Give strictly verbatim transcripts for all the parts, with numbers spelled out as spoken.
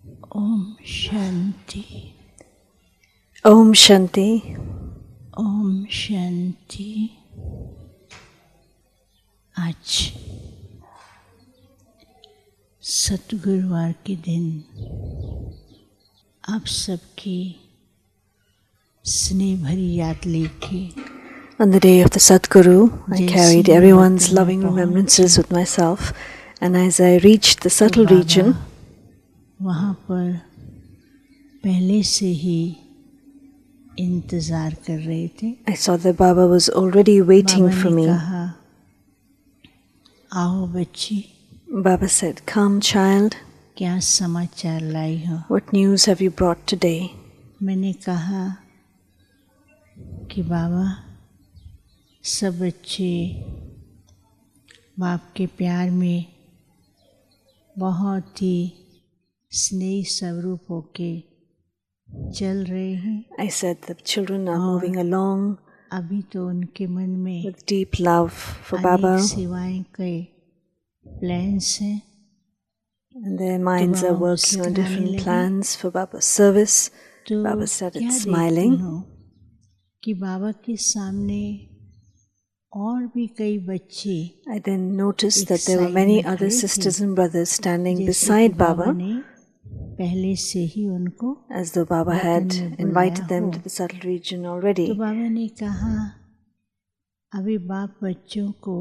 Om Shanti. Om Shanti. Om Shanti. आज सतगुरुवार के दिन आप सबकी स्नेह भरी याद लेके On the day of the Sadguru, I carried everyone's loving remembrances with myself, and as I reached the subtle region, वहाँ पर पहले से ही इंतजार कर रहे थे. I saw that Baba was already waiting for me. कहा, आओ बच्ची. Baba said, "Come, child. क्या समाचार लाई हो?" What news have you brought today?" मैंने कहा कि बाबा सब बच्चे बाप के प्यार में बहुत ही स्नेही स्वरूप होके चल रहे हैं. I said that children are moving along अभी तो उनके मन में with deep love for Baba, अनेक सेवाएं के प्लान्स हैं. and their minds are working on different plans for Baba's service. तो Baba started क्या smiling. देखती हूँ कि बाबा के सामने और भी कई बच्चे I then noticed that there were many other sisters and brothers standing beside Baba, पहले से ही उनको as though Baba had invited them to the subtle region तो already. बाबा ने कहा अभी बाप बच्चों को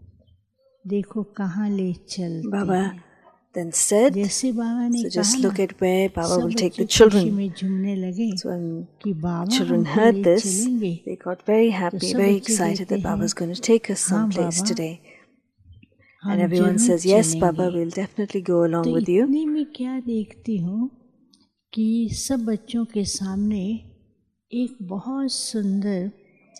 देखो कहाँ ले चलते Baba हैं. then said, जैसे बाबा ने so just कहा look at where Baba सब will take बच्चे the children. खुशी में झूमने लगे So when कि बाबा children हमको heard ले this, चलेंगे. they got very happy, सब very बच्चे excited कहते that Baba is हैं, going to take us हाँ someplace बाबा, today. हम And everyone जरूर says, yes, चलेंगे. Baba, we'll definitely go along तो with you. इतने में क्या देखती हूँ कि सब बच्चों के सामने एक बहुत सुंदर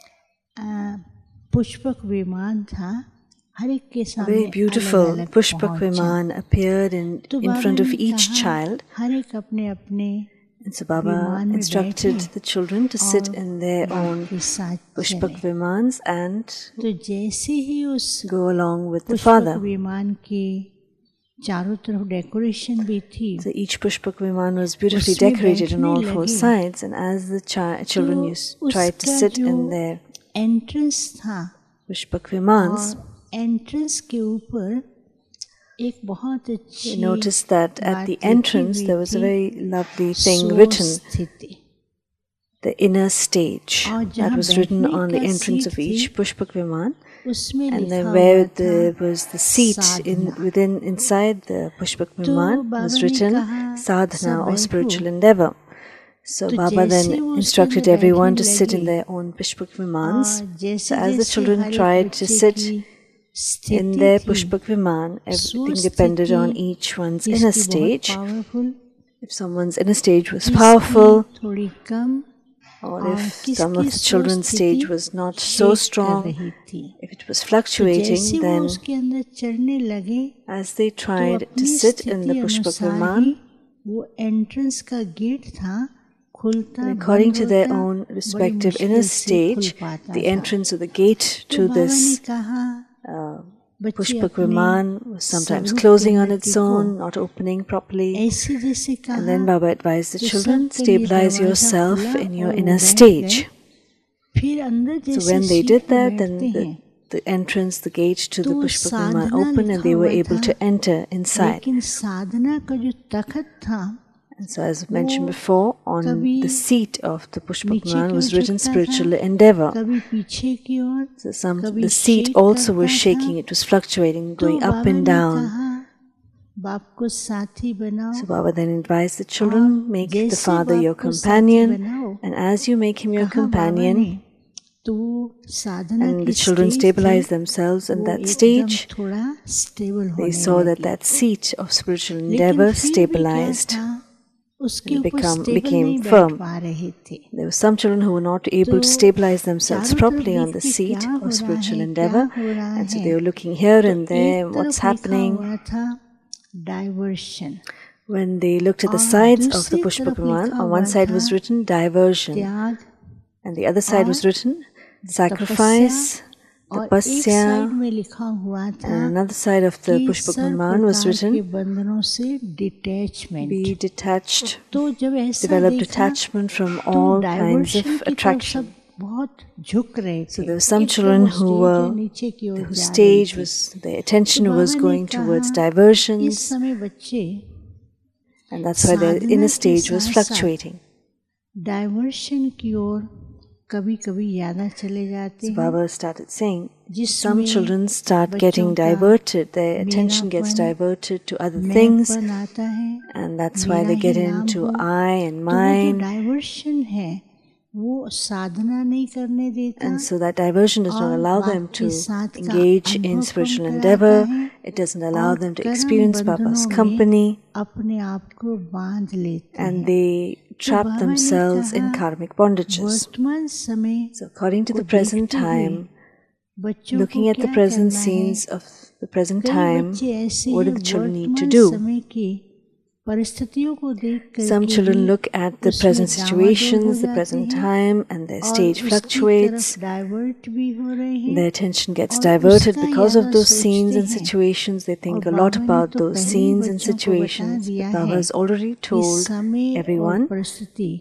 आ, पुष्पक विमान था. हर एक के A सामने very beautiful अलग-अलग Pushpak पहुंचा. Viman appeared in, तो in बाबा front of ने each कहा, child. हर एक अपने अपने And so Baba विमान में instructed बैठे the children to sit और in their बाप own के साथ Pushpak चले. Vimans and तो जैसे ही उस go along with the Pushpak father. विमान के चारों तरफ डेकोरेशन भी थी. So each Pushpak Viman was beautifully उसमें decorated on बैठने all four लगे. sides, and as the chi- children used तो tried to उसका sit जो in their एंट्रेंस था Pushpak Vimans, और एंट्रेंस के ऊपर एक बहुत we अच्छी noticed that at बात the लिखी entrance हुई there was a थी, very lovely thing written, स्वस्थिति. the inner stage, और that जहाँ was written बैठने on the का entrance सीट of थी, each Pushpak Viman, उसमें and लिखा then हुआ where था there was the seat in sadhana. within inside the Pushpak तो Viman बाबा was ने written कहा sadhana सब or बैठो. spiritual endeavor. So तो Baba then जैसे वो उसके instructed अंदर everyone to बैठने sit in लगे their own Pushpak Vimans. और जैसे So as the जैसे children हर एक tried to बच्चे sit की in स्थिति their थी, Pushpak Viman, everything स्वस्थिति depended on each one's inner किसकी बहुत stage. पावरफul, If someone's inner stage was किसकी powerful, थोड़ी कम or और if किसकी some of the children's स्वस्थिति stage was not so shake कर strong, रही थी. if it was तो fluctuating, जैसे वो then उसके अंदर चढ़ने लगे as they तो tried to अपनी sit in the स्थिति Pushpak अनुसार Viman, ही वो एंट्रेंस का गेट था खुलता and according बंद to their होता own बड़ी respective inner मुश्किल से खुल stage, पाता the था. entrance of the gate तो to बाबा ने this कहा uh, बच्चे Pushpak अपने Viman was sometimes स्वरूप closing on की its उन्नति को own, not opening properly. ऐसे जैसे कहा And then Baba advised the तो children, सबके लिए stabilize दरवाजा yourself खुला in your और वो inner बैठ stage. गए. फिर अंदर So जैसे when they सीट did पे that, then बैठते the, हैं the entrance, the gate to the तो Pushpak Viman sadhana opened and लिखा they were हुआ able था, to enter inside. लेकिन साधना का जो तख्त था And so as mentioned before, on कभी the seat of the Pushpak नीचे Viman की ओर was written झुकता था, spiritual endeavor. कभी पीछे की ओर, So some, कभी the seat shake also was करता shaking, था. it was fluctuating, तो going up बाबा and ने down. कहा बाप को साथी बनाओ So Baba then advised the और children, make the जैसे father बाप your को साथी companion, बनाओ. and as you make him your कहा बाबा companion, ने तो साधना and की the children स्टेज stabilized थी, themselves in वो that एकदम stage, थोड़ा स्टेबल they होने saw that लगी. that seat of spiritual लेकिन endeavor फिर भी क्या stabilized था उसके and ऊपर become, स्टेबल became नहीं बैठ firm. पा रहे थे. There were some children who were not able तो to stabilize themselves चारों तरफ properly on the देखते seat क्या हो of रहा spiritual है, endeavor, क्या हो रहा and so है. they were looking here तो and there, एक what's तरफ लिखा happening. हुआ था diversion, When they looked at the और sides of the दूसरी Pushpak तरफ Viman, लिखा on हुआ one side था was written diversion, त्याग and the other side was और written sacrifice और एक tapasya, साइड में लिखा हुआ था and another side of the कि Pushpak सब Viman was प्रकार के written, बंधनों से डिटैचमेंट। be detached, तो जब ऐसा develop देखा detachment from तो all kinds डाइवर्शन of की तरफ attraction. सब बहुत झुक रहे थे। So there were some एक तो children वो who स्टेज were, है, नीचे की ओर whose जा रही stage थी। was, their attention तो was बाबा ने going towards कहा, इस diversions, समय बच्चे and that's why their sadhana inner के stage was साथ fluctuating. साथ डाइवर्शन की ओर कभी कभी ज़्यादा चले जाते So हैं, Baba started saying, some जिसमें children start बच्चों getting का diverted, their attention gets मेरापन, diverted to other things, मैंपन आता है, and that's why मेरा they ही get नाम into हो। I and तो वो जो mine, डाइवर्शन है वो साधना नहीं करने देता, and so that diversion does not और allow बाप them के to साथ का engage in अनुभव spiritual कम endeavor. कराता है, It doesn't allow और them to कर्म experience Baba's बंधनों में company, अपने आप को बांध लेते and हैं। they तो trap बाबा ने themselves in कहा, karmic bondages. वर्तमान समय So according to को the present देखते हुए time, बच्चों को looking at the क्या present करना है। scenes of the present कई time, बच्चे ऐसे what do हैं the children need to वर्तमान do? समय की परिस्थितियों को देख Some करके children he look at the उसमें present डामाडोल हो situations, the जाते present हैं time, and their और stage उसकी fluctuates. तरफ डाइवर्ट भी हो रहे हैं Their attention gets और diverted उसका because of ज़्यादा those scenes सोचते and हैं। situations. They और think a lot बाबा ने about तो those पहले ही scenes and बच्चों को बता situations. दिया But Baba है has already कि told समय और everyone परिस्थिति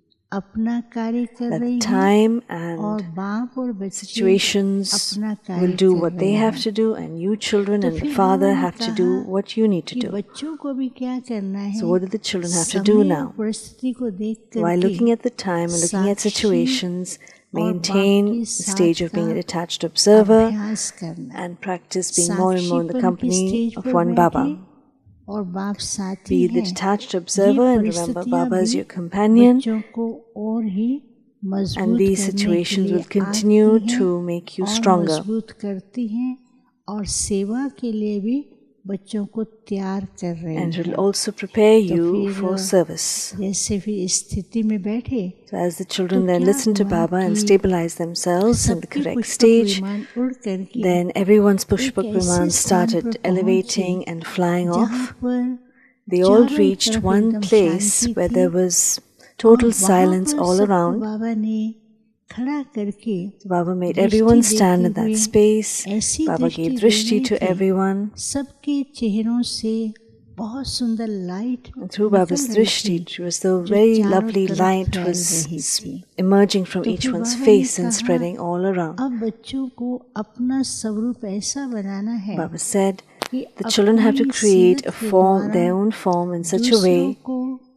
अपना कार्य कर that रही हैं time और and बाप और बच्चे situations अपना will कार्य do कर what रहे they have हैं। to do, and you children तो and the फिर father बाबा ने have to do कहा what you need to कि do. बच्चों को भी क्या करना है, So what do the children have to do समय और now? परिस्थिति को देख While looking करके at the time and looking at Sakshi situations, और बाप maintain के the साथ stage of being a का detached observer अभ्यास करना है। and practice being more and more in the साक्षीपन की company स्टेज of पर one बैठे Baba. और बाप साथी Be the हैं। detached ये observer and remember परिस्थितियाँ Baba as भी your companion, बच्चों को और ही and मजबूत these करने के situations लिए will continue आती हैं to make you और stronger, मजबूत करती हैं और सेवा के लिए भी बच्चों को तैयार कर रही and will हैं। also prepare तो you फिर for service. जैसे फिर इस स्थिति में बैठे So as the children तो then क्या listen to हुआ Baba and कि stabilize themselves in the सबके correct पुष्पक stage, विमान उड़ करके then everyone's एक Pushpak ऐसे Viman स्थान पर started पहुंचे elevating and flying जहाँ off. पर They all चारों reached तरफ one एकदम place शांति where थी there was और total वहाँ silence पर all सबको around. बाबा ने खड़ा करके So Baba made दृष्टि everyone stand देते in that हुए space. ऐसी Baba दृष्टि gave दे drishti रहे to थे everyone. सबके चेहरों से बहुत सुंदर लाइट And through निकल Baba's रही drishti, थी it was the जो very चारों lovely तरफ light फैल was रही s- थी। emerging from तो each फिर one's बाबा ने face and कहा spreading all around. अब बच्चों को अपना स्वरूप ऐसा बनाना है Baba said, कि the children have to अपनी create सीरत a के form, द्वारा their own form in such a दूसरों way को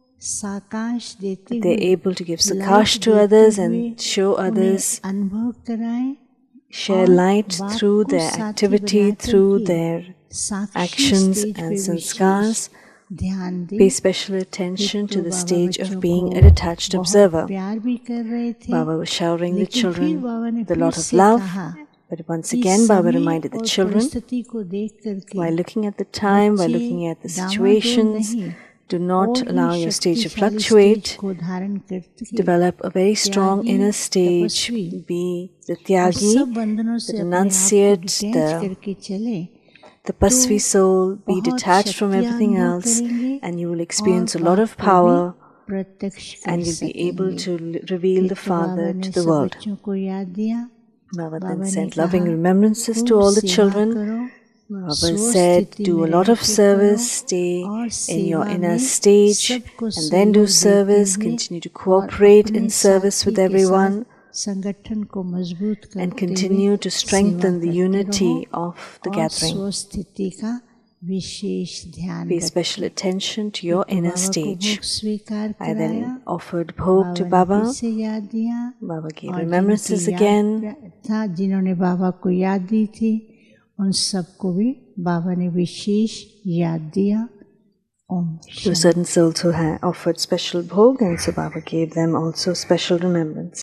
साकाश देते that they're हुए able to give light sakash to देते others हुए and show उन्हें others, अनुभव कराएं share और light बाप through को their साथी activity, बना through करके their साक्षी actions स्टेज and पे विशेष sanskars. ध्यान दें। Pay special एक attention तो to the बाबा stage बच्चों of को being a detached बहुत observer. प्यार भी कर रहे थे Baba was showering the लेकिन फिर children बाबा ने with a फिर lot of से love, कहा but once कि again Baba समय reminded the और children, परिस्थिति को देख करके while looking at the time, while बच्चे looking at the डामाडोल situations, नहीं do not और allow भी your stage to शक्तिशाली स्टेज fluctuate. को धारण करके Develop a very strong Tyagi, inner stage. तपस्वी Be the और tyagi, सब बंधनों से the अपने आप को renunciate, डिटैच the करके चले tapasvi soul. Be बहुत detached from शक्तियाँ everything अनुभव else, करेंगे and you will और experience a lot बाप of को भी power, प्रत्यक्ष कर and you'll be able सकेंगे। to l- reveal the फिर तो बाबा Father ने to the सब world. बच्चों को याद दिया। Baba बाबा then ने sent कहा loving remembrances to खूब all the सेवा children. करो, Baba स्व said, स्थिति do में a lot रह of के service, करो stay और in your सेवा inner में stage, सबको and then do सहयोग service, देते हुए continue to और cooperate अपने in service साथी with के everyone, साथ संगठन को मजबूत and करते हुए continue to सेवा strengthen the करते रहो unity of the और gathering. स्व स्थिति का विशेष ध्यान Pay रखें। special attention to your तो inner बाबा को stage. भोग स्वीकार I कराया, then offered bhog to बाबा ने Baba. फिर से याद दिया Baba gave और remembrances जिनकी again. याद था जिन्होंने बाबा को याद दी थी उन सबको भी बाबा ने विशेष याद दिया। ओम There were certain souls who had offered special bhog, and so Baba gave them also special remembrance.